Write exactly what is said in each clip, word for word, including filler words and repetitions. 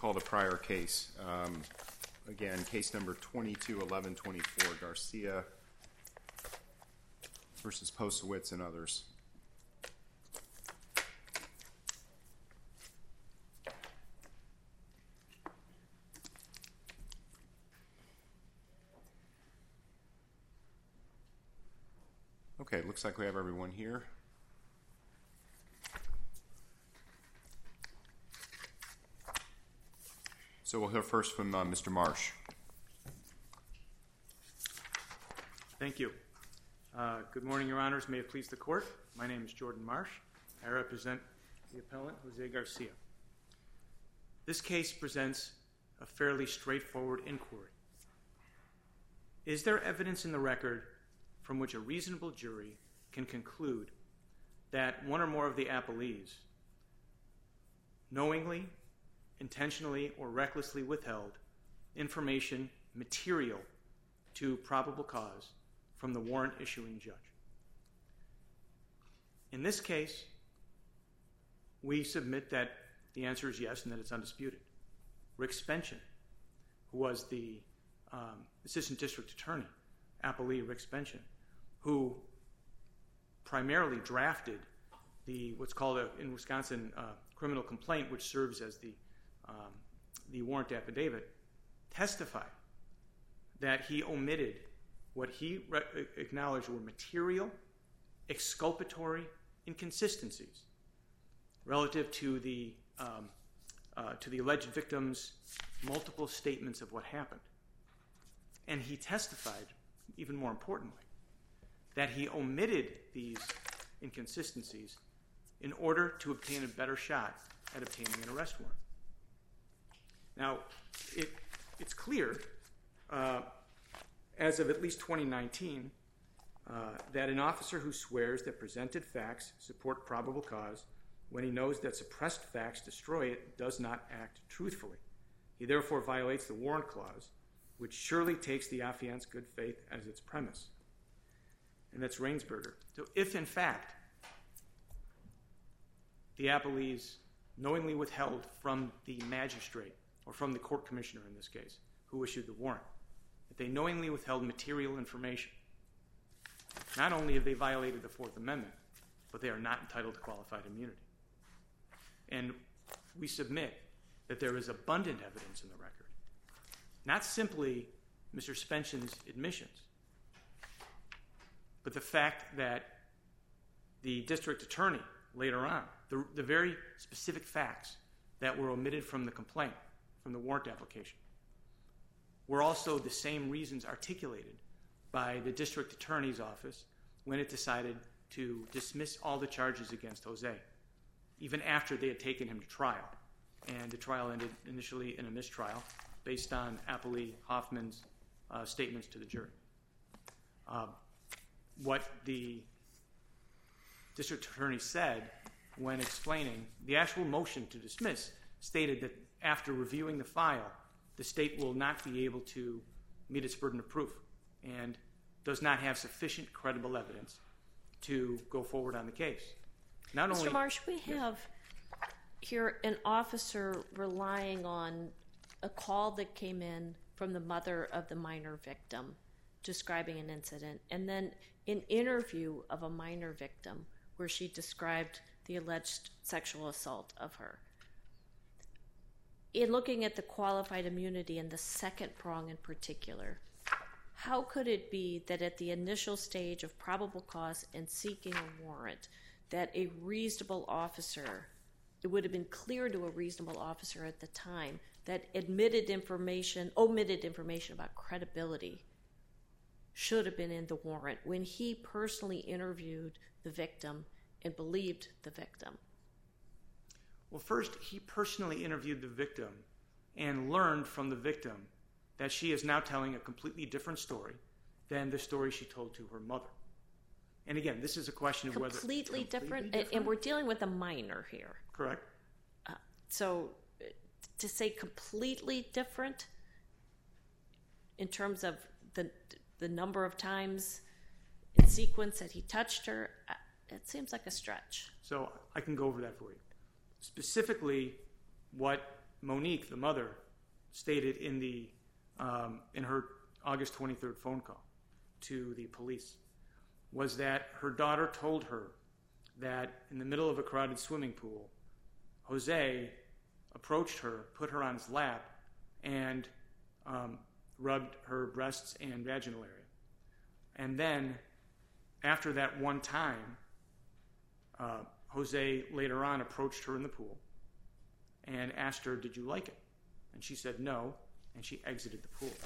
call the prior case. Um, again, case number twenty-two eleven twenty-four, Garcia versus Posewitz and others. Okay, looks like we have everyone here. So we'll hear first from uh, Mister Marsh. Thank you. Uh, good morning, Your Honors. May it please the Court. My name is Jordan Marsh. I represent the appellant, Jose Garcia. This case presents a fairly straightforward inquiry. Is there evidence in the record from which a reasonable jury can conclude that one or more of the appellees knowingly, intentionally, or recklessly withheld information material to probable cause from the warrant issuing judge? In this case, we submit that the answer is yes and that it's undisputed. Rick Spension, who was the um, Assistant District Attorney, appellee Rick Spension, who primarily drafted the what's called a, in Wisconsin uh, criminal complaint, which serves as the um, the warrant affidavit, testified that he omitted what he re- acknowledged were material, exculpatory inconsistencies relative to the um, uh, to the alleged victim's multiple statements of what happened. And he testified, even more importantly, that he omitted these inconsistencies in order to obtain a better shot at obtaining an arrest warrant. Now, it, it's clear, uh, as of at least twenty nineteen, uh, that an officer who swears that presented facts support probable cause when he knows that suppressed facts destroy it does not act truthfully. He therefore violates the warrant clause, which surely takes the affiant's good faith as its premise. And that's Rainsberger. So if, in fact, the appellees knowingly withheld from the magistrate, or from the court commissioner in this case, who issued the warrant, that they knowingly withheld material information, not only have they violated the Fourth Amendment, but they are not entitled to qualified immunity. And we submit that there is abundant evidence in the record, not simply Mister Spension's admissions, but the fact that the district attorney later on, the, the very specific facts that were omitted from the complaint, from the warrant application, were also the same reasons articulated by the district attorney's office when it decided to dismiss all the charges against Jose, even after they had taken him to trial. And the trial ended initially in a mistrial based on appellee Hoffman's uh, statements to the jury. Uh, what the district attorney said when explaining the actual motion to dismiss stated that after reviewing the file, the state will not be able to meet its burden of proof and does not have sufficient credible evidence to go forward on the case. Not Mister only, Marsh, we yes. have here an officer relying on a call that came in from the mother of the minor victim describing an incident, and then an interview of a minor victim where she described the alleged sexual assault of her. In looking at the qualified immunity and the second prong in particular, how could it be that at the initial stage of probable cause and seeking a warrant, that a reasonable officer, it would have been clear to a reasonable officer at the time that admitted information, omitted information about credibility should have been in the warrant when he personally interviewed the victim and believed the victim? Well, first, he personally interviewed the victim and learned from the victim that she is now telling a completely different story than the story she told to her mother. And again, this is a question of whether... Completely different? different? And we're dealing with a minor here. Correct. Uh, so uh, to say completely different in terms of the the number of times in sequence that he touched her, uh, it seems like a stretch. So I can go over that for you. Specifically, what Monique, the mother, stated in the um, in her August twenty-third phone call to the police was that her daughter told her that in the middle of a crowded swimming pool, Jose approached her, put her on his lap, and um, rubbed her breasts and vaginal area. And then, after that one time, uh, Jose later on approached her in the pool and asked her, "Did you like it?" And she said no, and she exited the pool.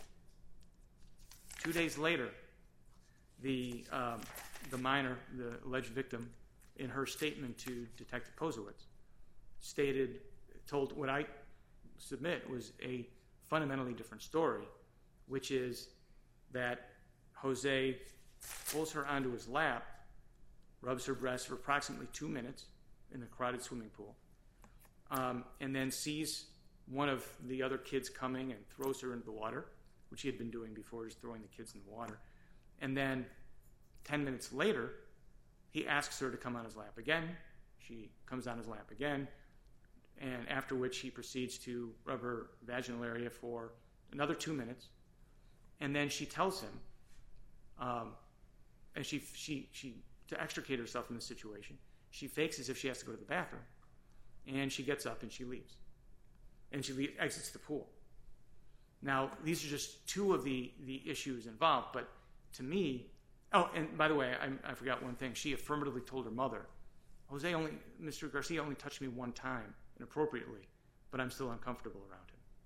Two days later, the um, the minor, the alleged victim, in her statement to Detective Posowitz, stated, told what I submit was a fundamentally different story, which is that Jose pulls her onto his lap, rubs her breasts for approximately two minutes in the crowded swimming pool, um, and then sees one of the other kids coming and throws her into the water, which he had been doing before, just throwing the kids in the water. And then ten minutes later, he asks her to come on his lap again. She comes on his lap again, and after which he proceeds to rub her vaginal area for another two minutes. And then she tells him, um, and she, she, she, to extricate herself from the situation, she fakes as if she has to go to the bathroom, and she gets up and she leaves. And she leave, exits the pool. Now, these are just two of the, the issues involved, but to me, oh, and by the way, I, I forgot one thing. She affirmatively told her mother, Jose only, Mister Garcia only touched me one time inappropriately, but I'm still uncomfortable around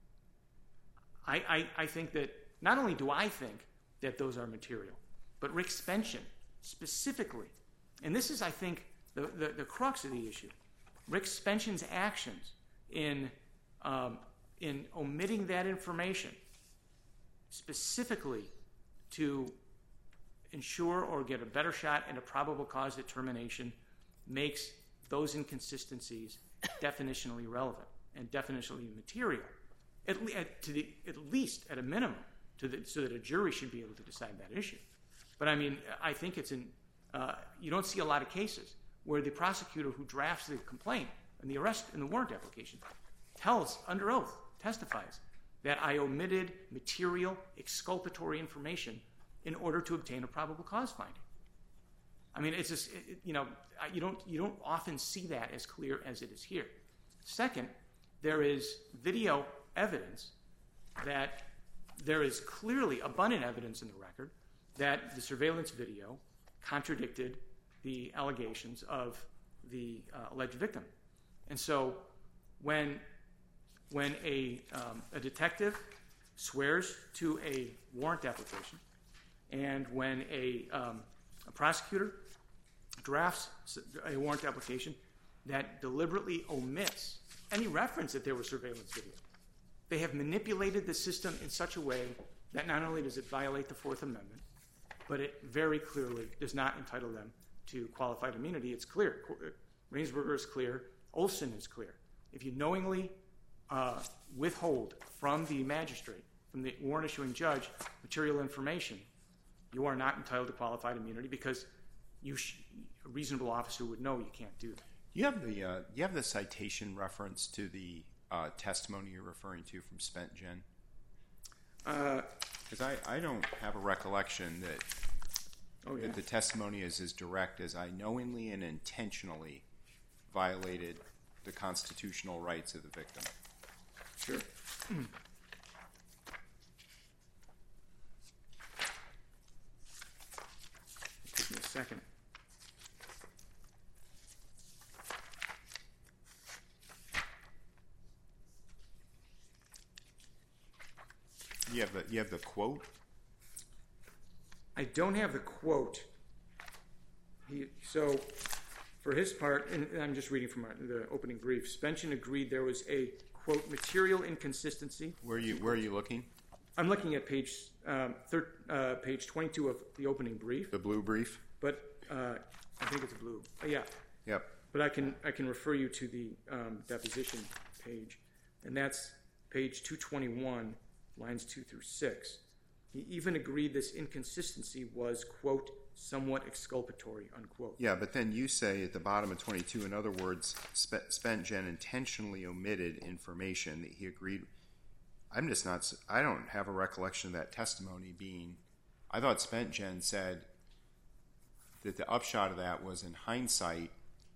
him. I, I, I think that, not only do I think that those are material, but Rick Spension specifically, and this is, I think, the, the, the crux of the issue, Rick Spension's actions in um, in omitting that information specifically to ensure or get a better shot at a probable cause determination makes those inconsistencies definitionally relevant and definitionally material, at, at, to the, at least at a minimum, to the, so that a jury should be able to decide that issue. But I mean, I think it's in, uh, you don't see a lot of cases where the prosecutor who drafts the complaint and the arrest and the warrant application tells, under oath, testifies that I omitted material exculpatory information in order to obtain a probable cause finding. I mean, it's just, it, you know, you don't, you don't often see that as clear as it is here. Second, there is video evidence that there is clearly abundant evidence in the record that the surveillance video contradicted the allegations of the uh, alleged victim. And so when, when a, um, a detective swears to a warrant application and when a, um, a prosecutor drafts a warrant application that deliberately omits any reference that there was surveillance video, they have manipulated the system in such a way that not only does it violate the Fourth Amendment, but it very clearly does not entitle them to qualified immunity. It's clear. Rainsberger is clear. Olson is clear. If you knowingly uh, withhold from the magistrate, from the warrant issuing judge, material information, you are not entitled to qualified immunity because you sh- a reasonable officer would know you can't do that. You have the uh, you have the citation reference to the uh, testimony you're referring to from Spent Gen? Because uh, I, I don't have a recollection that, oh, yeah. that the testimony is as direct as I knowingly and intentionally violated the constitutional rights of the victim. Sure. Give me a second. You have the you have the quote? I don't have the quote. He, so, for his part, and I'm just reading from our, the opening brief, Spension agreed there was a, quote, material inconsistency. Where are you, where are you looking? I'm looking at page um, thir- uh, page twenty-two of the opening brief. The blue brief? But uh, I think it's blue. Uh, yeah. Yep. But I can I can refer you to the um, deposition page, and that's page two twenty-one, lines two through six. He even agreed this inconsistency was, quote, somewhat exculpatory, unquote. Yeah, but then you say at the bottom of twenty-two, in other words, Sp- Spentgen intentionally omitted information that he agreed. I'm just not, I don't have a recollection of that testimony being, I thought Spentgen said that the upshot of that was, in hindsight,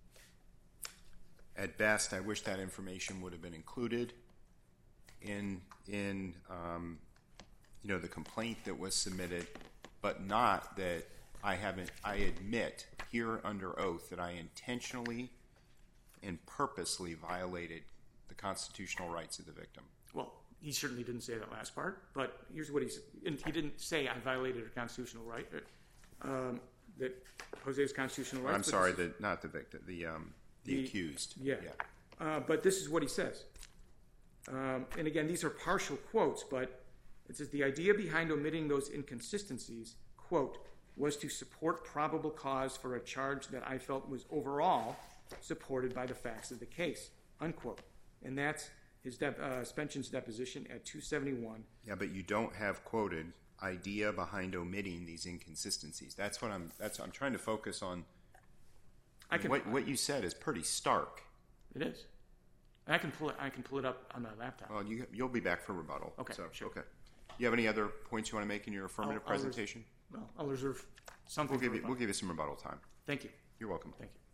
at best, I wish that information would have been included in, in um, you know, the complaint that was submitted, but not that I haven't, I admit here under oath that I intentionally and purposely violated the constitutional rights of the victim. Well, he certainly didn't say that last part, but here's what he said. He didn't say I violated a constitutional right, um, that Jose's constitutional rights. I'm sorry, the, not the victim, the, um, the, the accused. Yeah. yeah. Uh, but this is what he says. Um, and again, these are partial quotes, but it says the idea behind omitting those inconsistencies, quote, was to support probable cause for a charge that I felt was overall supported by the facts of the case, unquote. And that's his de- uh, Spentgen's deposition at two seventy-one. Yeah, but you don't have quoted idea behind omitting these inconsistencies. That's what I'm. That's I'm trying to focus on. I can, what what you said is pretty stark. It is. And I can pull it. I can pull it up on my laptop. Well, you you'll be back for rebuttal. Okay. So, sure. Okay. You have any other points you want to make in your affirmative I'll, I'll presentation? Res- well, I'll reserve something. We'll give for you. rebuttal. We'll give you some rebuttal time. Thank you. You're welcome. Thank you.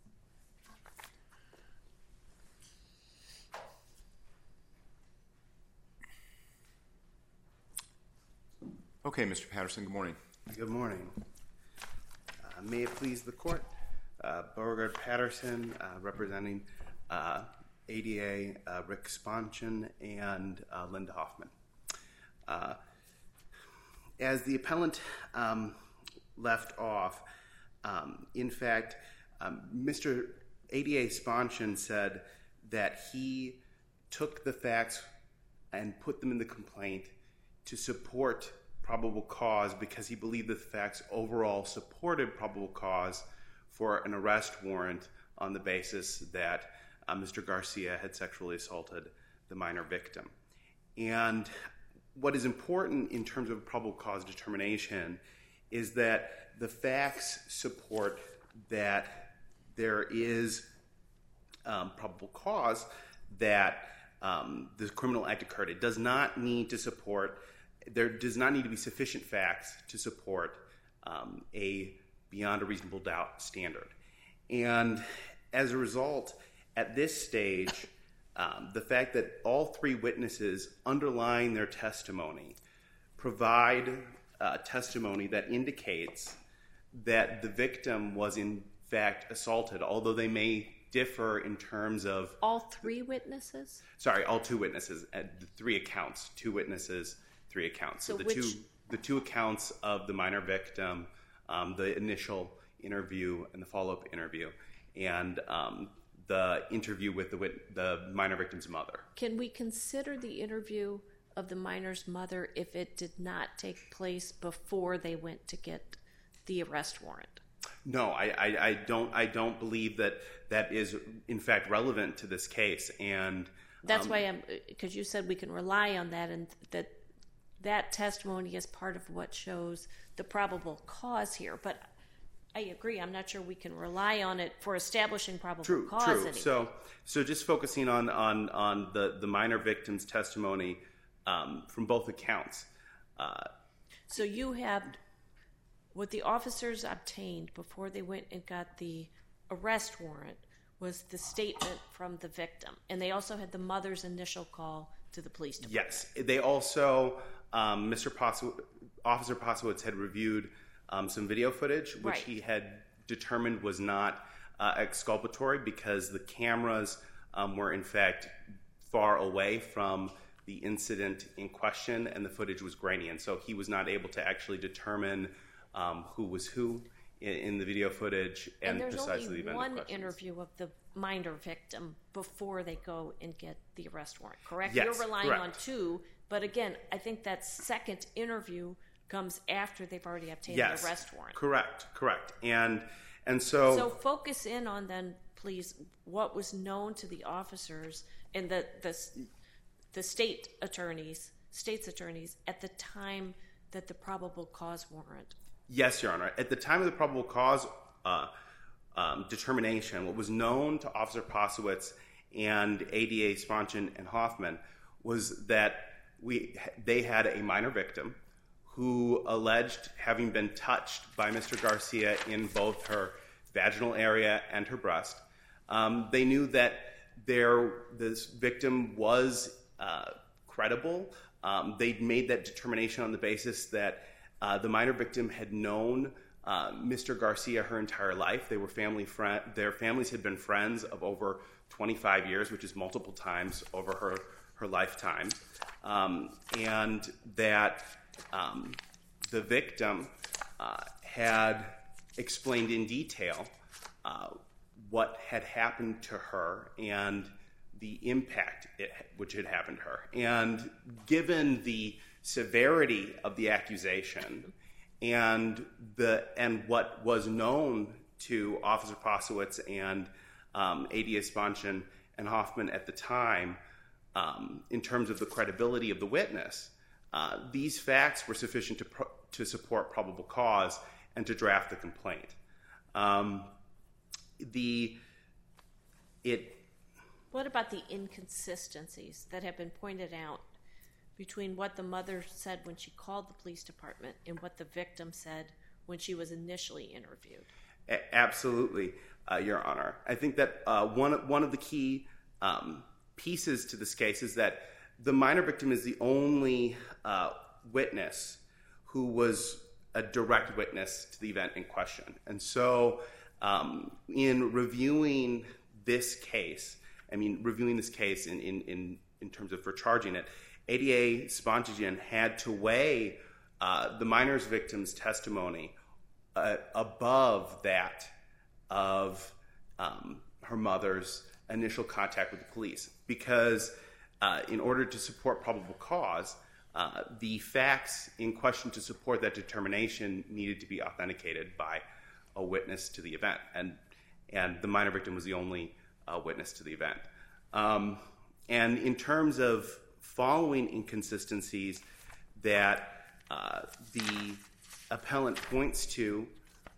Okay, Mister Patterson, good morning. Good morning. Uh, may it please the court, uh, Beauregard Patterson, uh, representing uh, A D A, uh, Rick Spentgen, and uh, Linda Hoffman. Uh, as the appellant um, left off, um, in fact, um, Mister A D A Spentgen said that he took the facts and put them in the complaint to support probable cause because he believed that the facts overall supported probable cause for an arrest warrant on the basis that uh, Mister Garcia had sexually assaulted the minor victim. And what is important in terms of probable cause determination is that the facts support that there is um, probable cause that um, the criminal act occurred. It does not need to support There does not need to be sufficient facts to support um, a beyond a reasonable doubt standard. And as a result, at this stage, um, the fact that all three witnesses underlying their testimony provide uh, testimony that indicates that the victim was in fact assaulted, although they may differ in terms of... All three witnesses? Sorry, all two witnesses, uh, three accounts, two witnesses, three accounts. So, so the which, two the two accounts of the minor victim, um, the initial interview and the follow-up interview, and um, the interview with the wit- the minor victim's mother. Can we consider the interview of the minor's mother if it did not take place before they went to get the arrest warrant? No, I, I, I don't. I don't believe that that is in fact relevant to this case, and that's um, why I'm because you said we can rely on that, and that that testimony is part of what shows the probable cause here. But I agree. I'm not sure we can rely on it for establishing probable true, cause. True. Anyway. So, so just focusing on on on the the minor victim's testimony um, from both accounts. Uh, so you have. What the officers obtained before they went and got the arrest warrant was the statement from the victim. And they also had the mother's initial call to the police department. Yes. They also, um, Mister Posow- Officer Posowitz had reviewed um, some video footage, which right. he had determined was not uh, exculpatory because the cameras um, were in fact far away from the incident in question and the footage was grainy. And so he was not able to actually determine Um, who was who in, in the video footage, and, and there's precisely only the event one of questions. interview of the minor victim before they go and get the arrest warrant, correct? Yes, You're relying correct. on two, but again, I think that second interview comes after they've already obtained yes, the arrest warrant. Correct, correct, and and so so focus in on then, please, what was known to the officers and the the the state attorneys, state's attorneys at the time that the probable cause warrant Yes, Your Honor. At the time of the probable cause uh, um, determination, what was known to Officer Posowitz and A D A Sponchen and Hoffman was that we they had a minor victim who alleged having been touched by Mister Garcia in both her vaginal area and her breast. Um, they knew that their this victim was uh, credible. Um, they made that determination on the basis that uh, the minor victim had known uh, Mister Garcia her entire life. They were family friend. Their families had been friends of over twenty-five years, which is multiple times over her her lifetime, um, and that um, the victim uh, had explained in detail uh, what had happened to her and the impact it, which had happened to her. And given the severity of the accusation and the and what was known to Officer Posowitz and um, A D A Sponchen and Hoffman at the time, um, in terms of the credibility of the witness, uh, these facts were sufficient to pro- to support probable cause and to draft the complaint. Um, the it. What about the inconsistencies that have been pointed out between what the mother said when she called the police department and what the victim said when she was initially interviewed? A- absolutely, uh, Your Honor. I think that uh, one one of the key um, pieces to this case is that the minor victim is the only uh, witness who was a direct witness to the event in question. And so um, in reviewing this case, I mean, reviewing this case in, in, in, in terms of for charging it, A D A Spontagen had to weigh uh, the minor's victim's testimony uh, above that of um, her mother's initial contact with the police, because uh, in order to support probable cause, uh, the facts in question to support that determination needed to be authenticated by a witness to the event, and and the minor victim was the only uh, witness to the event. Um, and in terms of following inconsistencies that uh, the appellant points to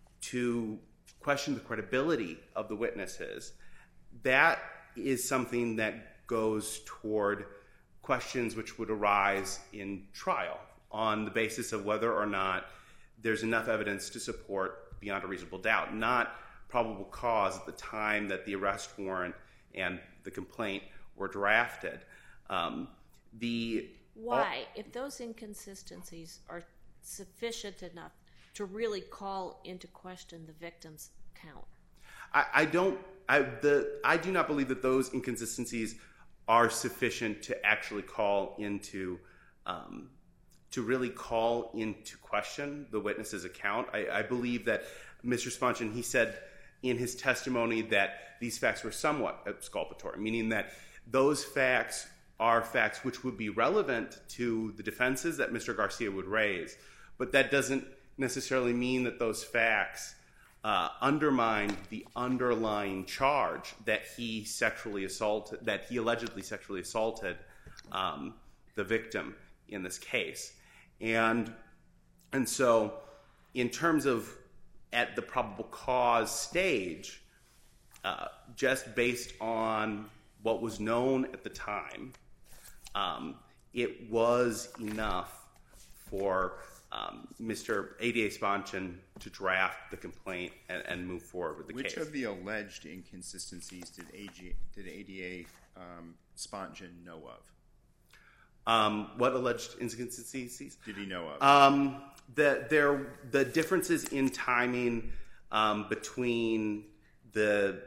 to question the credibility of the witnesses, that is something that goes toward questions which would arise in trial on the basis of whether or not there's enough evidence to support beyond a reasonable doubt, not probable cause at the time that the arrest warrant and the complaint were drafted. Um, the Why? If those inconsistencies are sufficient enough to really call into question the victim's count? I, I don't. I the I do not believe that those inconsistencies are sufficient to actually call into um, to really call into question the witness's account. I, I believe that Mister Sponchen, he said in his testimony that these facts were somewhat exculpatory, meaning that those facts are facts which would be relevant to the defenses that Mister Garcia would raise, but that doesn't necessarily mean that those facts uh, undermine the underlying charge that he sexually assaulted, that he allegedly sexually assaulted um, the victim in this case. And and so in terms of at the probable cause stage, uh, just based on what was known at the time, um, it was enough for um, Mister A D A Sponchen to draft the complaint and, and move forward with the Which case. of the alleged inconsistencies did A G, did A D A um, Sponchen know of? Um, what alleged inconsistencies Did he know of? Um, the there the differences in timing um, between the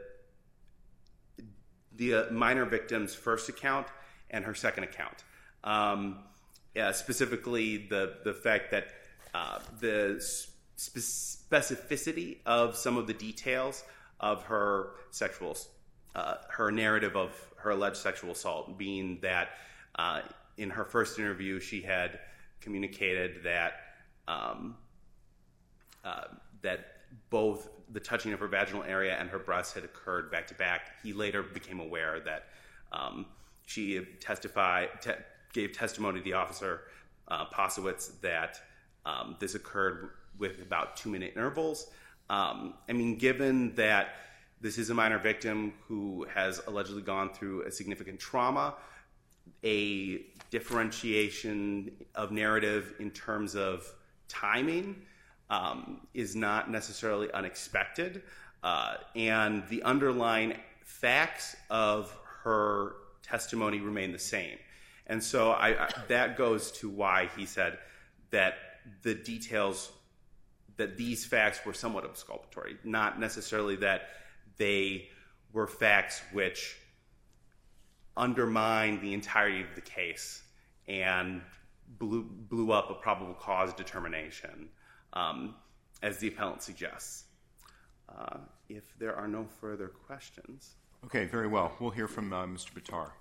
the uh, minor victim's first account and her second account. Um, yeah, specifically, the the fact that uh, the spe- specificity of some of the details of her sexual, uh, her narrative of her alleged sexual assault, being that uh, in her first interview she had communicated that um, uh, that both the touching of her vaginal area and her breasts had occurred back to back. He later became aware that um, she testified, te- gave testimony to the officer, uh, Posowitz, that um, this occurred with about two-minute intervals. Um, I mean, given that this is a minor victim who has allegedly gone through a significant trauma, a differentiation of narrative in terms of timing um, is not necessarily unexpected. Uh, and the underlying facts of her testimony remain the same. And so I, I, that goes to why he said that the details, that these facts were somewhat exculpatory, not necessarily that they were facts which undermined the entirety of the case and blew, blew up a probable cause determination, um, as the appellant suggests. Uh, if there are no further questions. Okay, very well. We'll hear from uh, Mister Bitar.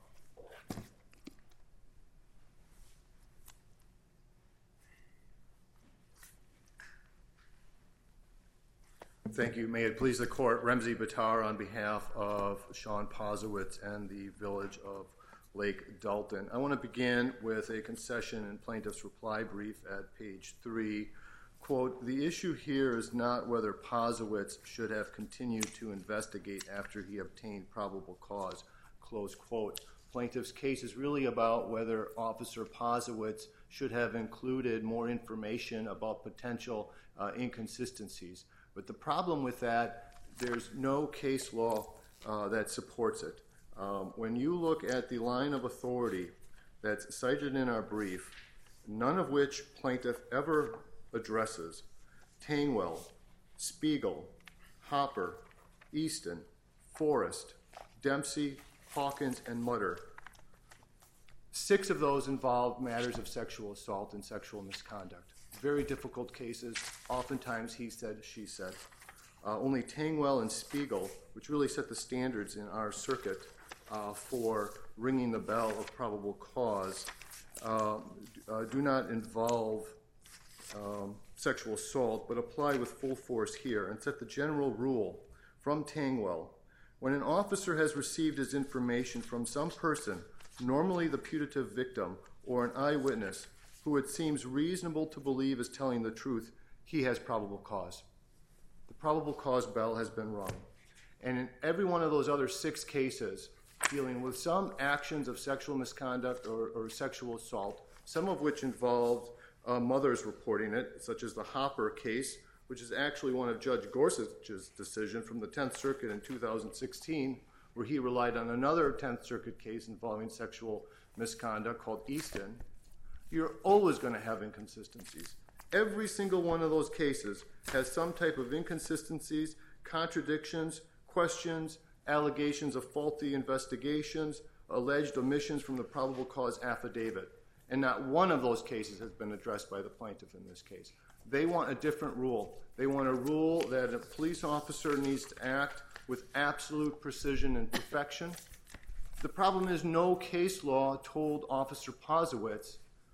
Thank you. May it please the court, Remzi Bitar on behalf of Sean Posewitz and the village of Lake Dalton. I want to begin with a concession in plaintiff's reply brief at page three. Quote, the issue here is not whether Posewitz should have continued to investigate after he obtained probable cause, close quote. Plaintiff's case is really about whether Officer Posewitz should have included more information about potential uh, inconsistencies. But the problem with that, there's no case law uh, that supports it. Um, when you look at the line of authority that's cited in our brief, none of which plaintiff ever addresses, Tangwell, Spiegel, Hopper, Easton, Forrest, Dempsey, Hawkins, and Mutter. Six of those involved matters of sexual assault and sexual misconduct. Very difficult cases, oftentimes he said, she said. Uh, only Tangwell and Spiegel, which really set the standards in our circuit uh, for ringing the bell of probable cause, uh, uh, do not involve um, sexual assault, but apply with full force here and set the general rule from Tangwell. When an officer has received his information from some person, normally the putative victim or an eyewitness, who it seems reasonable to believe is telling the truth, he has probable cause. The probable cause bell has been rung. And in every one of those other six cases dealing with some actions of sexual misconduct or, or sexual assault, some of which involved uh, mothers reporting it, such as the Hopper case, which is actually one of Judge Gorsuch's decision from the tenth Circuit in two thousand sixteen, where he relied on another tenth Circuit case involving sexual misconduct called Easton. You're always going to have inconsistencies. Every single one of those cases has some type of inconsistencies, contradictions, questions, allegations of faulty investigations, alleged omissions from the probable cause affidavit. And not one of those cases has been addressed by the plaintiff in this case. They want a different rule. They want a rule that a police officer needs to act with absolute precision and perfection. The problem is no case law told Officer Posewitz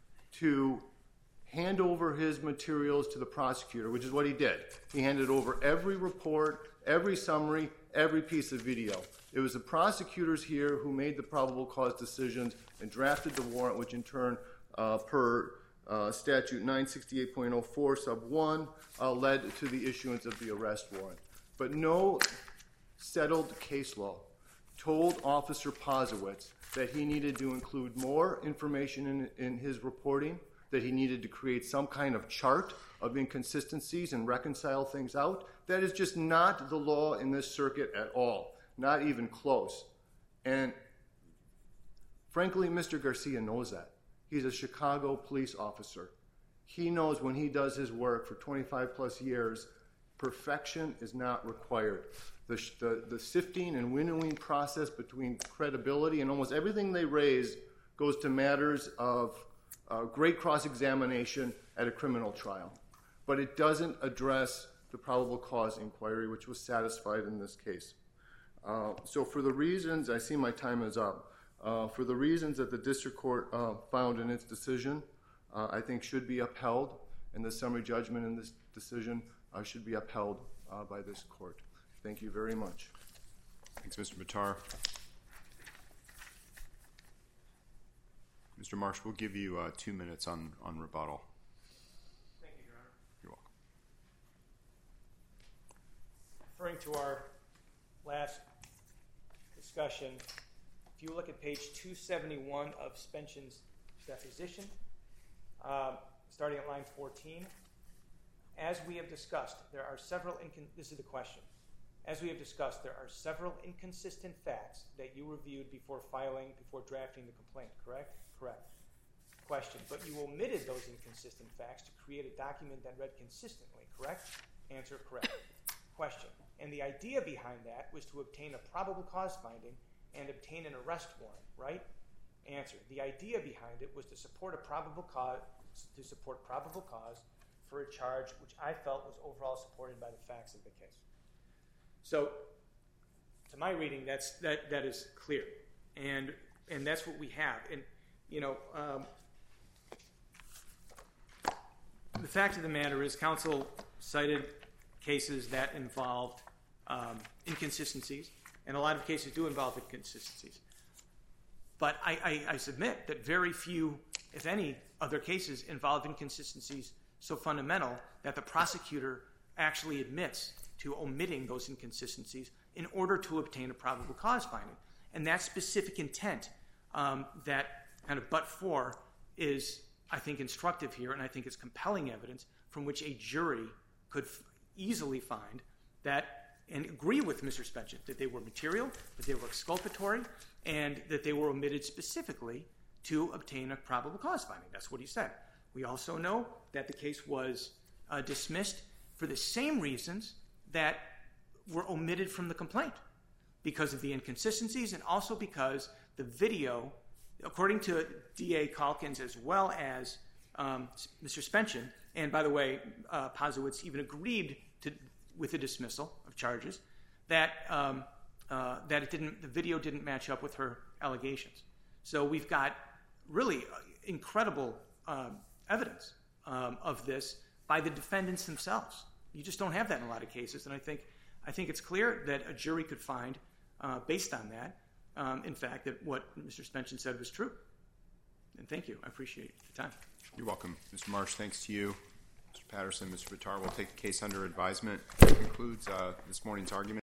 to hand over his materials to the prosecutor, which is what he did. He handed over every report, every summary, every piece of video. It was the prosecutors here who made the probable cause decisions and drafted the warrant, which in turn, uh, per uh, statute nine sixty-eight point oh four sub one, uh, led to the issuance of the arrest warrant. But no settled case law told Officer Posewitz that he needed to include more information in, in his reporting, that he needed to create some kind of chart of inconsistencies and reconcile things out. That is just not the law in this circuit at all, not even close. And frankly, Mister Garcia knows that. He's a Chicago police officer. He knows when he does his work for twenty-five plus years, perfection is not required. The, the, the sifting and winnowing process between credibility and almost everything they raise goes to matters of uh, great cross-examination at a criminal trial. But it doesn't address the probable cause inquiry, which was satisfied in this case. Uh, so for the reasons, I see my time is up, uh, for the reasons that the district court uh, found in its decision, uh, I think should be upheld, and the summary judgment in this decision uh, should be upheld uh, by this court. Thank you very much. Thanks, Mister Bitar. Mister Marsh, we'll give you uh, two minutes on, on rebuttal. Thank you, Your Honor. You're welcome. referring to our last discussion, if you look at page two seventy-one of Spension's deposition, uh, starting at line fourteen, as we have discussed, there are several, incon- this is the question, as we have discussed, there are several inconsistent facts that you reviewed before filing, before drafting the complaint, correct? Correct. Question, but you omitted those inconsistent facts to create a document that read consistently, correct? Answer, correct. Question, and the idea behind that was to obtain a probable cause finding and obtain an arrest warrant, right? Answer, the idea behind it was to support a probable cause, to support probable cause for a charge which I felt was overall supported by the facts of the case. So, to my reading, that's that that is clear, and and that's what we have. And you know, um, the fact of the matter is, counsel cited cases that involved um, inconsistencies, and a lot of cases do involve inconsistencies. But I, I, I submit that very few, if any, other cases involve inconsistencies so fundamental that the prosecutor actually admits to omitting those inconsistencies in order to obtain a probable cause finding. And that specific intent, um, that kind of but for, is, I think, instructive here, and I think it's compelling evidence from which a jury could f- easily find that and agree with Mister Spension that they were material, that they were exculpatory, and that they were omitted specifically to obtain a probable cause finding. That's what he said. We also know that the case was uh, dismissed for the same reasons that were omitted from the complaint, because of the inconsistencies and also because the video, according to D A Calkins as well as um, Mister Spension, and by the way, uh, Posowitz even agreed to with the dismissal of charges, that um, uh, that it didn't, the video didn't match up with her allegations. So we've got really incredible um, evidence um, of this by the defendants themselves. You just don't have that in a lot of cases, and I think I think it's clear that a jury could find, uh, based on that, um, in fact, that what Mister Spension said was true. And thank you. I appreciate the time. You're welcome. Mister Marsh, thanks to you. Mister Patterson, Mister Bitar will take the case under advisement. That concludes uh, this morning's argument.